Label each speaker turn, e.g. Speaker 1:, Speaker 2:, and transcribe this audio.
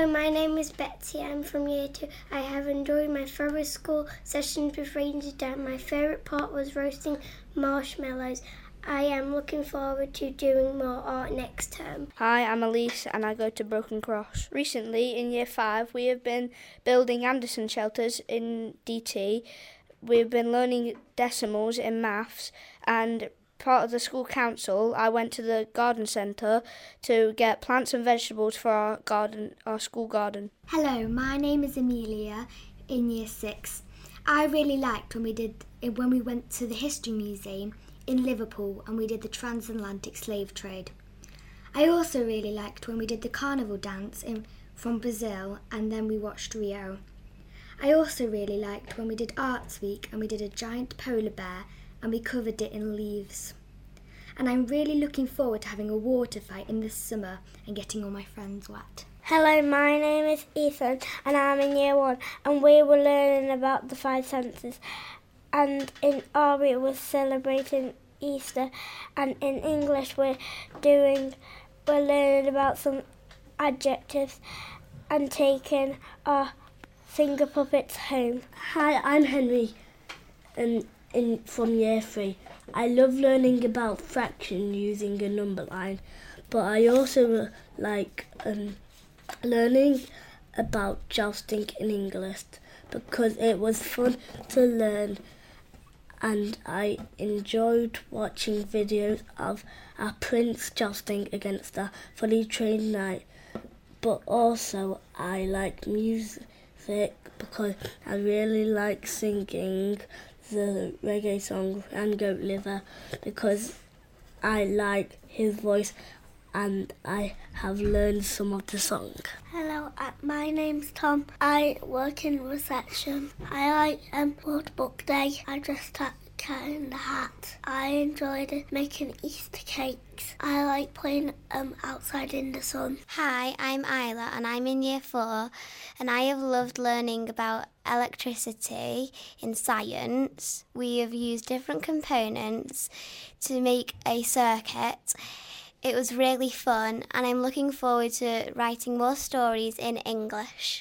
Speaker 1: Hello, my name is Betsy. I'm from Year 2. I have enjoyed my forest school sessions with Ranger Dan. My favourite part was roasting marshmallows. I am looking forward to doing more art next term.
Speaker 2: Hi, I'm Elise and I go to Broken Cross. Recently, in Year 5, we have been building Anderson shelters in DT. We've been learning decimals in maths, and part of the school council, I went to the garden centre to get plants and vegetables for our school garden.
Speaker 3: Hello, my name is Amelia in Year 6. I really liked when we went to the History Museum in Liverpool and we did the transatlantic slave trade. I also really liked when we did the carnival dance from Brazil and then we watched Rio. I also really liked when we did Arts Week and we did a giant polar bear and we covered it in leaves. And I'm really looking forward to having a water fight in the summer and getting all my friends wet.
Speaker 4: Hello, my name is Ethan and I'm in Year 1 and we were learning about the 5 senses. And in RE we're celebrating Easter, and in English we're learning about some adjectives and taking our finger puppets home.
Speaker 5: Hi, I'm Henry from Year 3. I love learning about fraction using a number line, but I also like learning about jousting in English because it was fun to learn, and I enjoyed watching videos of our prince jousting against a fully trained knight. But also I like music because I really like singing the reggae song and Goat Liver because I like his voice and I have learned some of the song.
Speaker 4: Hello, my name's Tom. I work in reception. I like World Book Day. I dressed up Cat in the Hat. I enjoyed making Easter cakes. I like playing outside in the sun.
Speaker 6: Hi, I'm Isla and I'm in Year 4 and I have loved learning about electricity in science. We have used different components to make a circuit. It was really fun and I'm looking forward to writing more stories in English.